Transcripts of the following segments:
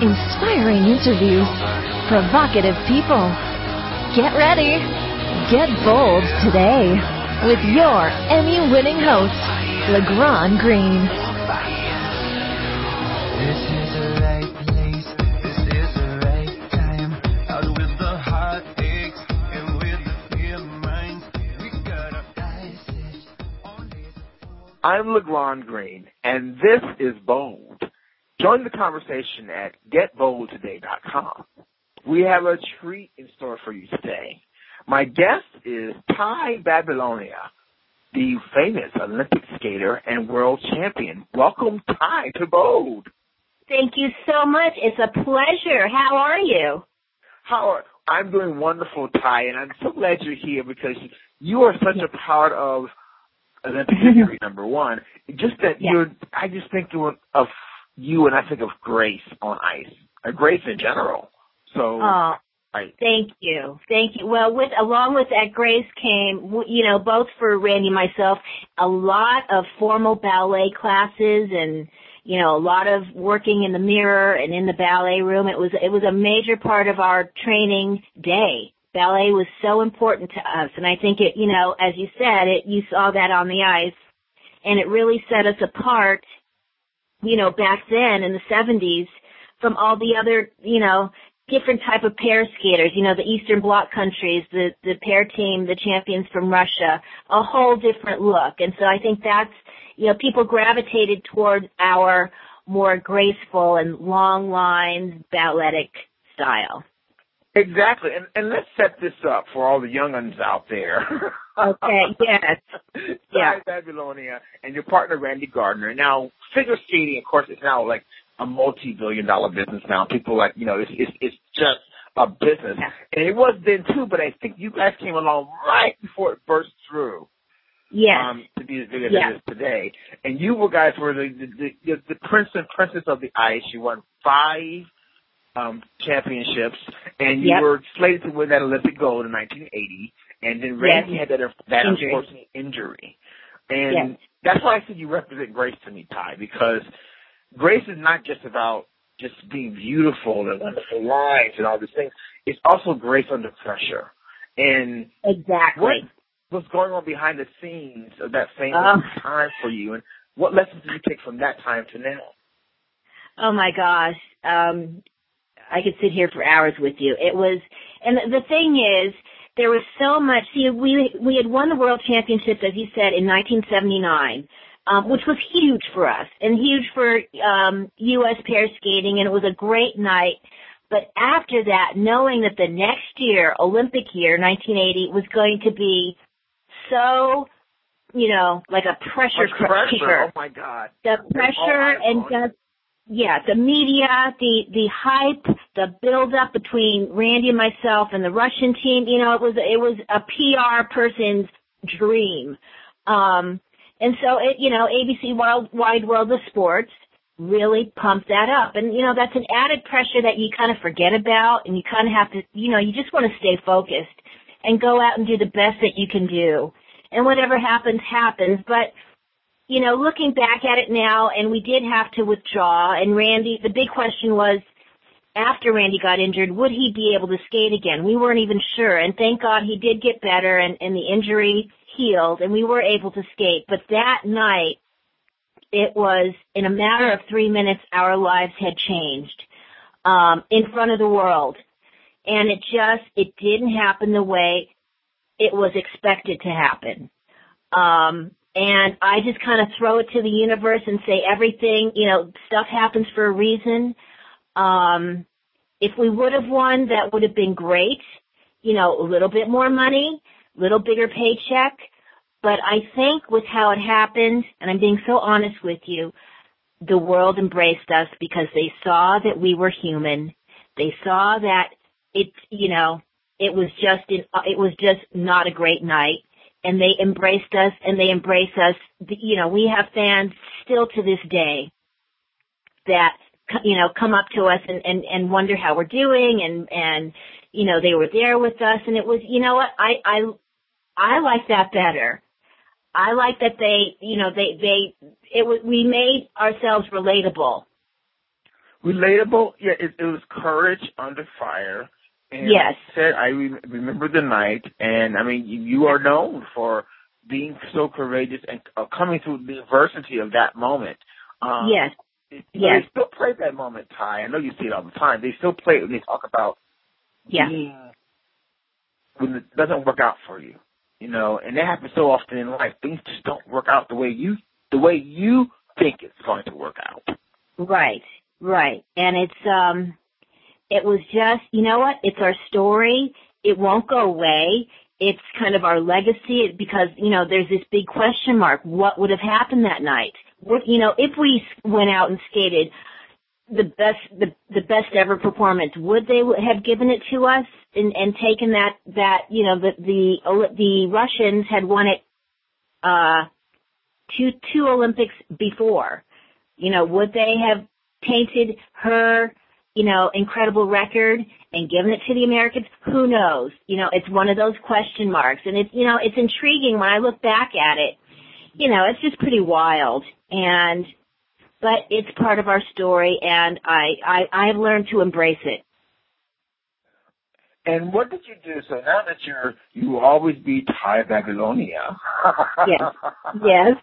Inspiring interviews, provocative people. Get ready. Get bold today with your Emmy-winning host, LeGrand Green. This is the right place. This is the right time. Out with the heartaches and with the fear minds. We got our eyes set on this. I'm LeGrand Green, and this is Bold. Join the conversation at getboldtoday.com. We have a treat in store for you today. My guest is Ty Babilonia, the famous Olympic skater and world champion. Welcome, Ty, to Bold. Thank you so much. It's a pleasure. How are you? I'm doing wonderful, Ty, and I'm so glad you're here because you are such a part of Olympic history, number one. Just that I just think of you and I think of Grace on ice, or Grace in general. So, Thank you. Well, along with that, Grace came, both for Randy and myself, a lot of formal ballet classes and, a lot of working in the mirror and in the ballet room. It was a major part of our training day. Ballet was so important to us, and I think it, as you said, you saw that on the ice, and it really set us apart, back then in the 70s from all the other, different type of pair skaters, the Eastern Bloc countries, the pair team, the champions from Russia, a whole different look. And so I think that's, people gravitated toward our more graceful and long lines, balletic style. Exactly. And let's set this up for all the young uns out there. Okay, yes. Ty Babilonia and your partner, Randy Gardner. Now, figure skating, of course, is now like a multi-billion-dollar business now. People it's just a business. Yeah. And it was then, too, but I think you guys came along right before it burst through. Yes. To be as big as it is today. And you guys were the prince and princess of the ice. You won 5 championships, and you were slated to win that Olympic gold in 1980, and then Randy had that unfortunate injury. And that's why I said you represent Grace to me, Ty, because Grace is not just about just being beautiful and wonderful lines and all these things. It's also Grace under pressure. And exactly. What's going on behind the scenes of that famous time for you, and what lessons did you take from that time to now? Oh, my gosh. I could sit here for hours with you. It was, and the thing is, there was so much. See, we had won the World Championships, as you said, in 1979, which was huge for us and huge for U.S. pair skating, and it was a great night. But after that, knowing that the next year, Olympic year, 1980, was going to be so, like a pressure cooker. Oh my God! The pressure and just. Yeah, the media, the hype, the build-up between Randy and myself and the Russian team, it was a PR person's dream. And so ABC Wide World of Sports really pumped that up. And, that's an added pressure that you kind of forget about, and you kind of have to, you just want to stay focused and go out and do the best that you can do. And whatever happens, happens. But looking back at it now, and we did have to withdraw, and Randy, the big question was, after Randy got injured, would he be able to skate again? We weren't even sure, and thank God he did get better, and the injury healed, and we were able to skate. But that night, it was, in a matter of 3 minutes, our lives had changed in front of the world. And it didn't happen the way it was expected to happen. And I just kind of throw it to the universe and say everything, stuff happens for a reason. If we would have won, that would have been great. A little bit more money, little bigger paycheck. But I think with how it happened, and I'm being so honest with you, the world embraced us because they saw that we were human. They saw that it was just not a great night. And they embraced us, and they embrace us. We have fans still to this day that, come up to us and wonder how we're doing, and they were there with us, and it was, I like that better. I like that we made ourselves relatable. Relatable, yeah, it was courage under fire. And yes. I remember the night, and I mean, you are known for being so courageous and coming through the adversity of that moment. Yes. They still play that moment, Ty. I know you see it all the time. They still play it when they talk about being, when it doesn't work out for you, you know, and that happens so often in life. Things just don't work out the way you think it's going to work out. Right. And it was just, you know what? It's our story. It won't go away. It's kind of our legacy because, you know, there's this big question mark. What would have happened that night? You know, if we went out and skated the best ever performance, would they have given it to us and taken that, you know, the Russians had won it, two Olympics before. You know, would they have tainted her, you know, incredible record and given it to the Americans? Who knows? You know, it's one of those question marks. And it's, you know, it's intriguing when I look back at it. You know, it's just pretty wild. But it's part of our story, and I've learned to embrace it. And what did you do? So now that you will always be Ty Babylonia. Yes.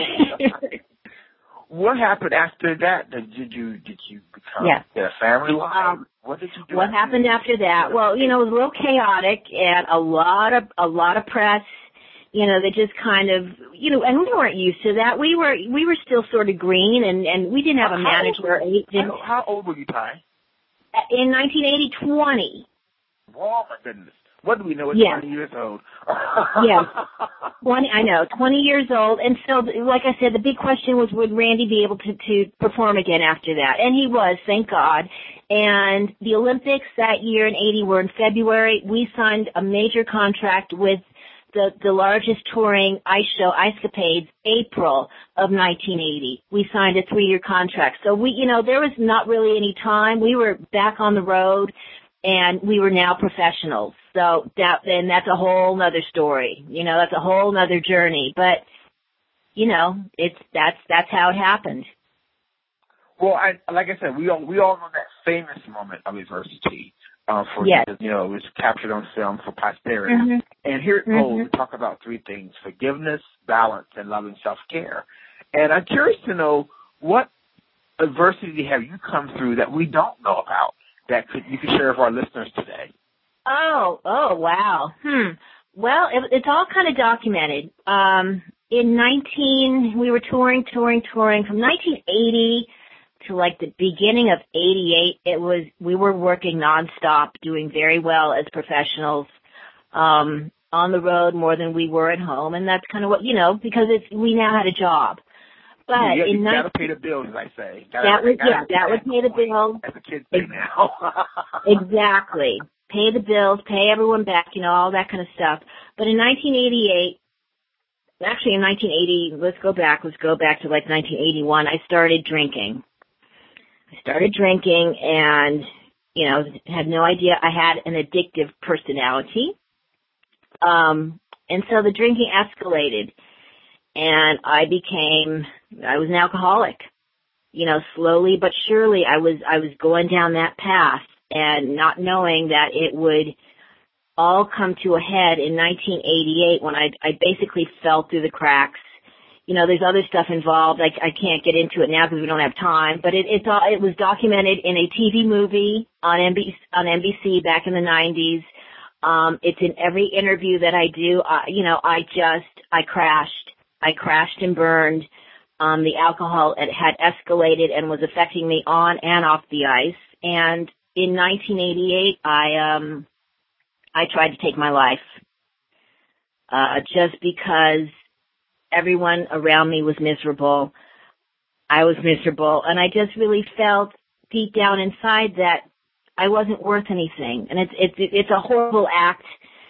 What happened after that? Did you become get a family life? What did you do? What happened after that? Well, you know, it was a little chaotic and a lot of press. You know, they just kind of, you know, and we weren't used to that. We were still sort of green, and we didn't have a manager. How old were you, Ty? In 1980, 20. Oh my goodness. What do we know at 20 years old? Yes. 20 years old. And so, like I said, the big question was, would Randy be able to perform again after that? And he was, thank God. And the Olympics that year in 80 were in February. We signed a major contract with the largest touring ice show, Icecapades, April of 1980. We signed a 3-year contract. So there was not really any time. We were back on the road, and we were now professionals. So that's a whole nother story. You know, that's a whole nother journey. But, you know, that's how it happened. Well, like I said, we all know that famous moment of adversity. You know, it was captured on film for posterity. Mm-hmm. And here at Bold, we talk about 3 things: forgiveness, balance, and loving self-care. And I'm curious to know, what adversity have you come through that we don't know about that you could share with our listeners today? Oh, wow. Well, it's all kind of documented. We were touring from 1980 to like the beginning of 88. We were working nonstop, doing very well as professionals, on the road more than we were at home. And that's kind of what, you know, because we now had a job. But you gotta pay the bills, as I say. That would pay the bills. As the kids say now. Exactly. Pay the bills, pay everyone back, you know, all that kind of stuff. But in 1988, actually in 1980, let's go back to like 1981, I started drinking and, you know, had no idea I had an addictive personality. And so the drinking escalated, and I was an alcoholic. You know, slowly but surely I was going down that path, and not knowing that it would all come to a head in 1988 when I basically fell through the cracks. You know, there's other stuff involved. I can't get into it now because we don't have time, but it was documented in a TV movie on NBC back in the 90s. It's in every interview that I do. You know, I crashed and burned. The alcohol had escalated and was affecting me on and off the ice. And in 1988, I tried to take my life, just because everyone around me was miserable. I was miserable, and I just really felt deep down inside that I wasn't worth anything. And it's a horrible act,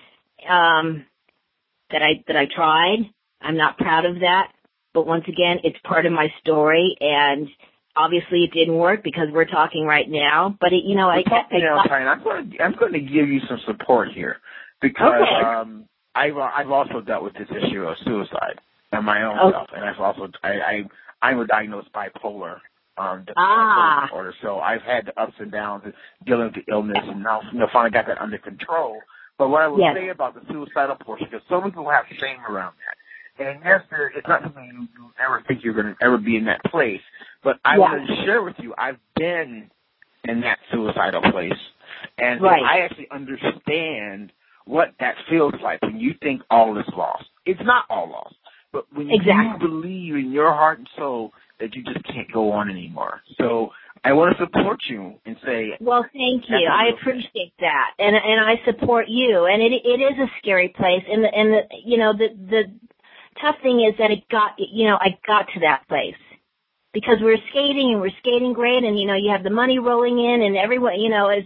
that I tried. I'm not proud of that. But once again, it's part of my story, and obviously it didn't work because we're talking right now. But I'm going to give you some support here, because I've also dealt with this issue of suicide and my own self, and I'm diagnosed bipolar depression disorder. So I've had the ups and downs of dealing with the illness, and now finally got that under control. But what I would say about the suicidal portion, because so many people have shame around that. And yes, it's not something you ever think you're going to ever be in that place. But I want to share with you, I've been in that suicidal place. And so I actually understand what that feels like when you think all is lost. It's not all lost. But when you believe in your heart and soul that you just can't go on anymore. So I want to support you and say, well, thank you. I appreciate that, and I support you. And it is a scary place. And the tough thing is that I got to that place because we're skating and we're skating great, and you have the money rolling in, and everyone,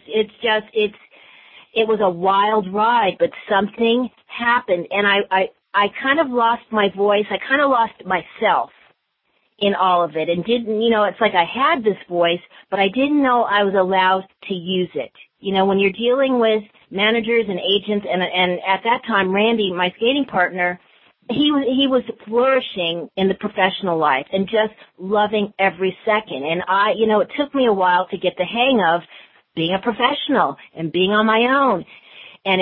it was a wild ride, but something happened, and I kind of lost my voice. I kind of lost myself in all of it, and didn't, it's like I had this voice, but I didn't know I was allowed to use it. When you're dealing with managers and agents, and at that time, Randy, my skating partner, he was flourishing in the professional life and just loving every second. And it took me a while to get the hang of being a professional and being on my own. And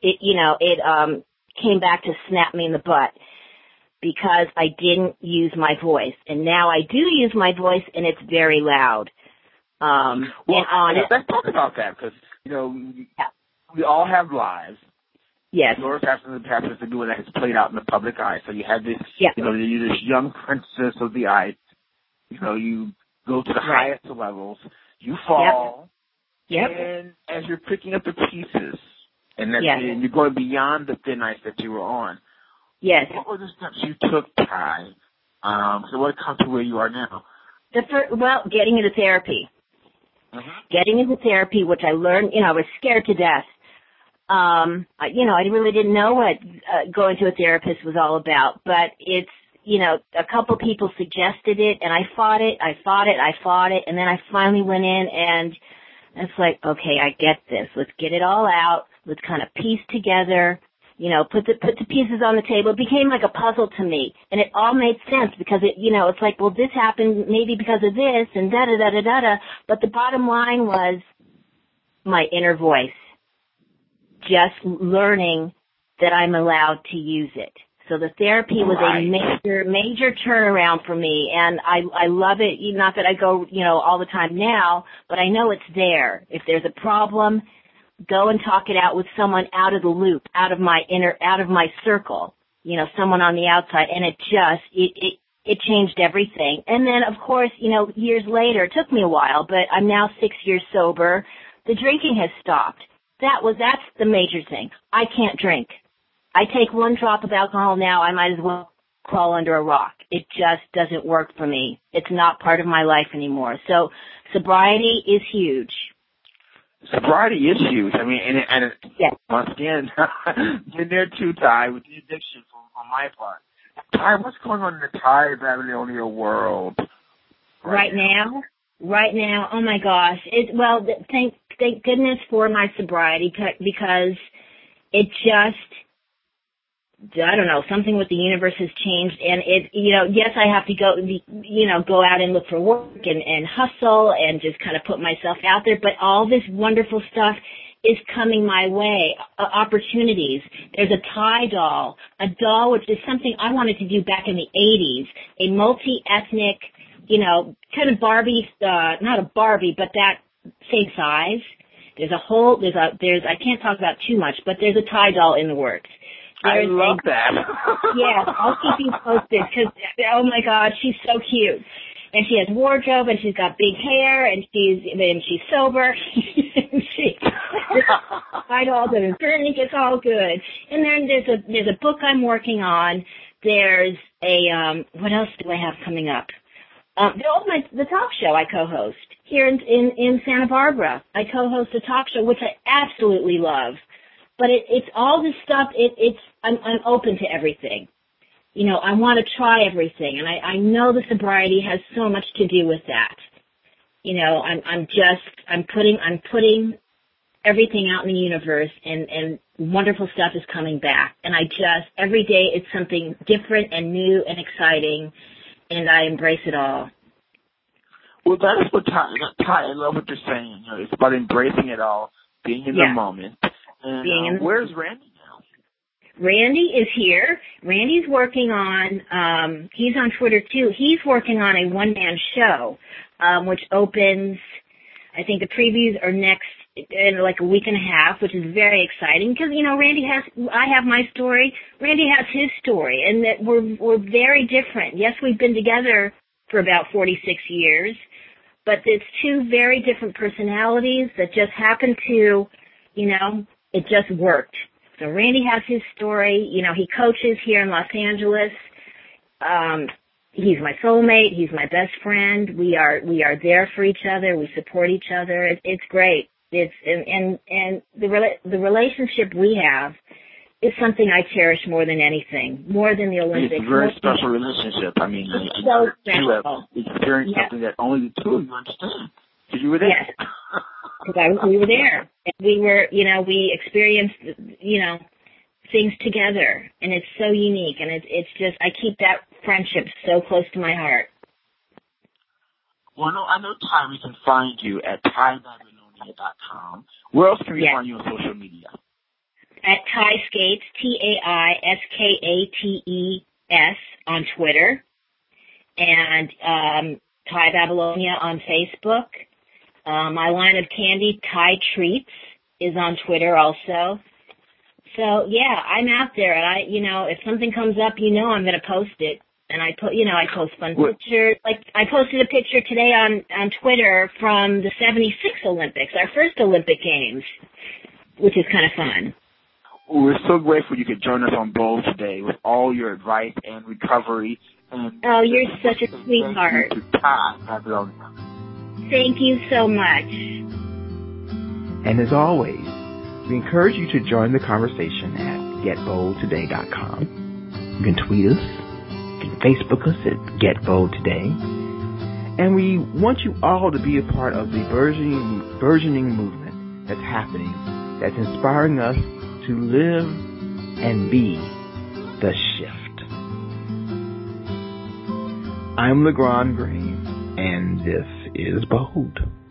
it came back to snap me in the butt because I didn't use my voice. And now I do use my voice, and it's very loud. Let's talk about that because, we all have lives. Yes. Yours happens to be one that has played out in the public eye. So you have this, you're this young princess of the eye. You go to the highest levels. You fall. Yep. And as you're picking up the pieces, and you're going beyond the thin ice that you were on. Yes. What were the steps you took, Ty? So what come to where you are now? Getting into therapy. Getting into therapy, which I learned, I was scared to death. I really didn't know what going to a therapist was all about, but it's, a couple people suggested it, and I fought it, and then I finally went in, and it's like, okay, I get this. Let's get it all out. Let's kind of piece together, put the pieces on the table. It became like a puzzle to me, and it all made sense because it's like, well, this happened maybe because of this, and da-da-da-da-da-da, but the bottom line was my inner voice. Just learning that I'm allowed to use it. So the therapy was a major turnaround for me, and I love it. Not that I go, all the time now, but I know it's there. If there's a problem, go and talk it out with someone out of the loop, out of my circle, someone on the outside, and it changed everything. And then, of course, years later, it took me a while, but I'm now 6 years sober. The drinking has stopped. That's the major thing. I can't drink. I take one drop of alcohol now, I might as well crawl under a rock. It just doesn't work for me. It's not part of my life anymore. So sobriety is huge. Sobriety is huge. I mean, and once again, you're there too, Ty, with the addiction on my part. Ty, what's going on in the Ty Babilonia world right now? Right now, oh my gosh! Thank goodness for my sobriety because it just, I don't know, something with the universe has changed, and yes, I have to go out and look for work and hustle and just kind of put myself out there, but all this wonderful stuff is coming my way, opportunities. There's a Thai doll, which is something I wanted to do back in the 80s, a multi-ethnic, kind of Barbie, not a Barbie, but that same size. I can't talk about too much, but there's a Thai doll in the works. I love that. Yes, I'll keep you posted because, oh my God, she's so cute. And she has wardrobe, and she's got big hair, and she's sober. Thai dolls and it's all good. And then there's a book I'm working on. There's what else do I have coming up? The talk show I co-host here in Santa Barbara. I co-host a talk show, which I absolutely love. But it's all this stuff. I'm open to everything. I want to try everything, and I know the sobriety has so much to do with that. I'm putting everything out in the universe, and wonderful stuff is coming back. And every day it's something different and new and exciting, and I embrace it all. Well, that is what Ty, I love what you're saying. You know, it's about embracing it all, being in the moment. And where's Randy now? Randy is here. Randy's working on, he's on Twitter too. He's working on a one-man show, which opens, I think the previews are next in like a week and a half, which is very exciting because, you know, I have my story, Randy has his story, and that we're very different. Yes, we've been together for about 46 years, but it's two very different personalities that just happen to, you know, it just worked. So Randy has his story. You know, he coaches here in Los Angeles. He's my soulmate. He's my best friend. We are there for each other. We support each other. It's great. And the relationship we have is something I cherish more than anything, more than the Olympics. It's a very special relationship. I mean, it's so special. You have experienced something that only the two of you understand. Because you were there. Yes. Because we were there. And we were, you know, we experienced, you know, things together. And it's so unique. And it's just, I keep that friendship so close to my heart. Well, I know, Ty, we can find you at TyBabylonia.com. Where else can we find you on social media? At Ty Skates, TAISKATES on Twitter. And Ty Babylonia on Facebook. My line of candy, Ty Treats, is on Twitter also. So, yeah, I'm out there. And you know, if something comes up, you know I'm going to post it. And I post fun pictures. Like, I posted a picture today on Twitter from the 76 Olympics, our first Olympic Games, which is kind of fun. We're so grateful you could join us on Bold today with all your advice and recovery. And you're such a sweetheart. Thank you so much. And as always, we encourage you to join the conversation at getboldtoday.com. You can tweet us. You can Facebook us at getboldtoday. And we want you all to be a part of the burgeoning movement that's happening, that's inspiring us to live and be the shift. I'm LeGrand Green, and this is Bold.